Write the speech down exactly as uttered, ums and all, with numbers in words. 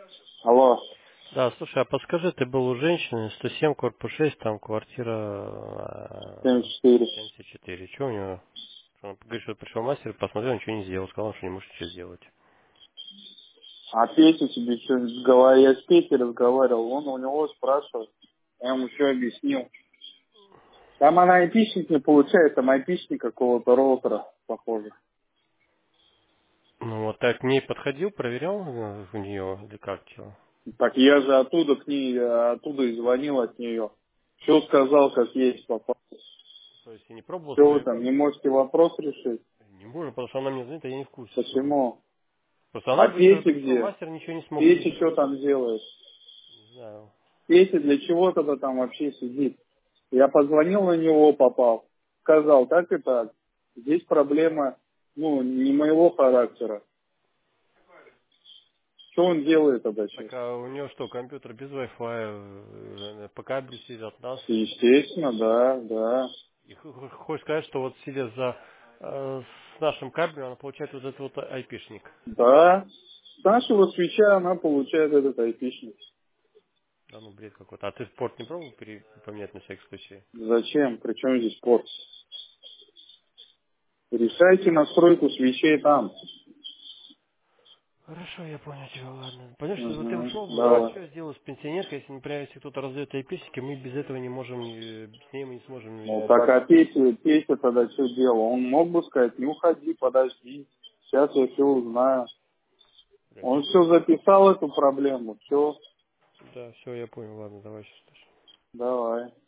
Алло, Да, слушай, а подскажи, ты был у женщины, сто семь, корпус шесть, там квартира семьдесят четыре. э, семьдесят четыре. Что у него? Он говорит, что пришел мастер, посмотрел, ничего не сделал, сказал, что не может ничего сделать. А Петя тебе что говорил? Я с Петей разговаривал, он у него спрашивает. Я ему все объяснил. Там она айпишник не получает, там айпишник какого-то роутера, похоже. Ну вот так к ней подходил, проверял э, у нее, или как дело? Так я же оттуда к ней, э, оттуда и звонил от нее. Все сказал, как есть, попал. То есть я не пробовал Что вы свои... там, не можете вопрос решить? Не можем, потому что она мне звонит, а я не в курсе, что она. Почему? Просто она А говорит, что Петя пришел где? мастер, ничего не смог Петя сделать. что там делает? Не знаю. Петя для чего тогда там вообще сидит? Я позвонил на него, попал. Сказал, так и так. Здесь проблема, ну, не моего характера. Что он делает тогда сейчас? Так а у нее что, компьютер без Wi-Fi, э, по кабелю сидит от нас? Естественно, да, да. И х- х- хочешь сказать, что вот сидя за э, с нашим кабелем, она получает вот этот вот айпишник. Да. С нашего свеча она получает этот айпишник. Да ну бред какой-то. А ты порт не пробовал пере- поменять на всякий случай? Зачем? Причем здесь порт? Решайте настройку свечей там. Хорошо, я понял тебя, ладно. Понимаешь, что вот ты Угу. ушел бы, а Давай. что я сделаю с пенсионеркой, если, например, если кто-то раздает айпишники, мы без этого не можем, э, с ней мы не сможем. Ну э, так а Петя, Петя тогда что делал? Он мог бы сказать, не уходи, подожди. Сейчас я все узнаю. блядь, Он ну, все записал эту проблему. Все, да, все, я понял, ладно, давай сейчас. давай.